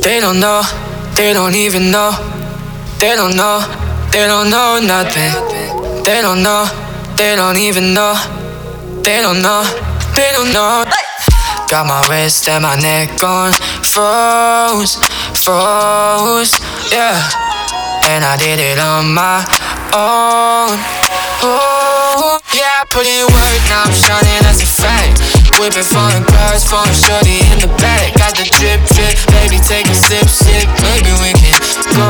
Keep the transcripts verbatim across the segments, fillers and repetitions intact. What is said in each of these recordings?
They don't know, they don't even know. They don't know, they don't know nothing. They don't know, they don't even know. They don't know, they don't know. Got my wrist and my neck on froze, froze, yeah. And I did it on my own. Oh, yeah, I put in work, now I'm shining, that's a fact. Whipping foreign cars, foreign shorty in the back. Got the drip, drip, baby, take a sip, sip. Maybe we can go,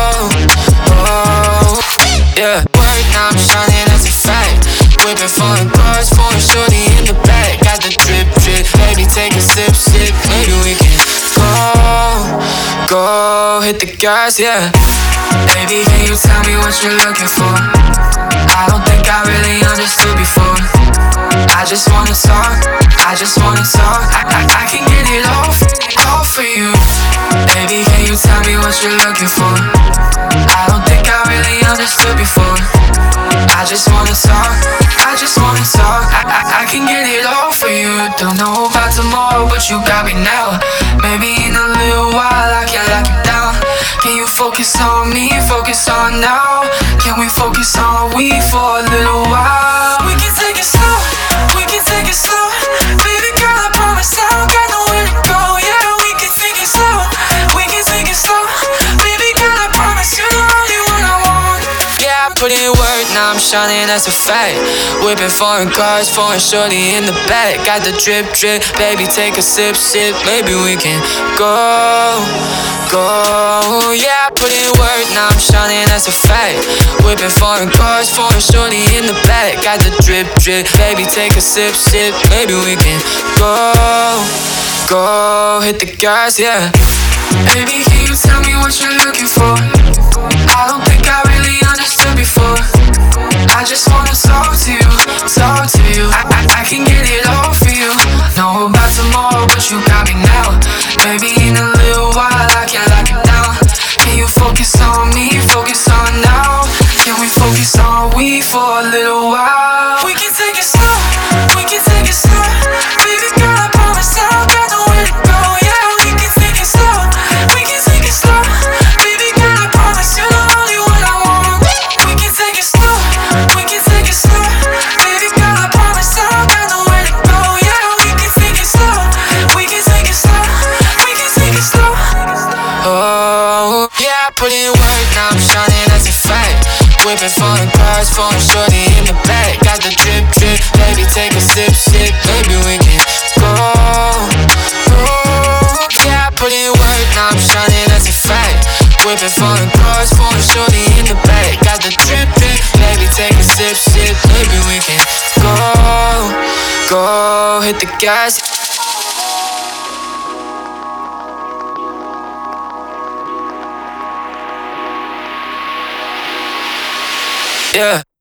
oh, yeah. Work, now I'm shining, that's a fact. Whipping foreign cars, foreign shorty in the back. Got the drip, drip, baby, take a sip, sip. Maybe we can go, go, hit the gas, yeah. Baby, can you tell me what you're looking for? I don't think I really understood before. I just wanna talk, I just wanna talk. I, I, I can get it off, all for you. Baby, can you tell me what you're looking for? I don't think I really understood before. I just wanna talk, I just wanna talk. I, I, I can get it all for you. Don't know about tomorrow, but you got me now. Maybe in a little while I can lock it down. Can you focus on me, focus on now? Can we focus on we for a little while? We can take it slow, we can take it slow. Baby girl, I promise I don't got nowhere to go. Yeah, we can take it slow, we can take it slow. Baby girl, I promise you're the only one I want. Yeah, I put in work, now I'm shining, that's a fact. Whipping foreign cars, foreign shorty in the back. Got the drip, drip, baby, take a sip, sip. Maybe we can go, go. Yeah, I put in work, now I'm shining, that's a fact. Whipping foreign cars, foreign shorty in the back. Got the drip, drip, baby, take a sip, sip. Maybe we can go, go, hit the gas, yeah. Baby, can you tell me what you're looking for? I don't think I really understood before. I just wanna talk to you, talk to you. I, I, I can get it all for you. Know about tomorrow, but you got me now. Maybe in a little while I can lock it down. Can you focus on me, focus on now? Can we focus on we for a little while? We can take it slow, we can take it slow. Baby girl, I promise I don't got nowhere to go. Yeah, we can take it slow, we can take it slow. Baby girl, I promise you're the only one I want. We can take it slow, we can take it slow. Baby girl, I promise I don't got nowhere to go. Yeah, we can take it slow, we can take it slow. We can take it slow. Oh, yeah, I put in work, now I'm shining, that's a fact. Whipping foreign cars, foreign shorty in the back. Got the drip, drip, baby, take a sip, sip. Maybe we can go, go. Yeah, I put in work, now I'm shining, that's a fact. Whipping foreign cars, foreign shorty in the back. Got the drip, drip, baby, take a sip, sip. Maybe we can go, go, hit the gas. Yeah.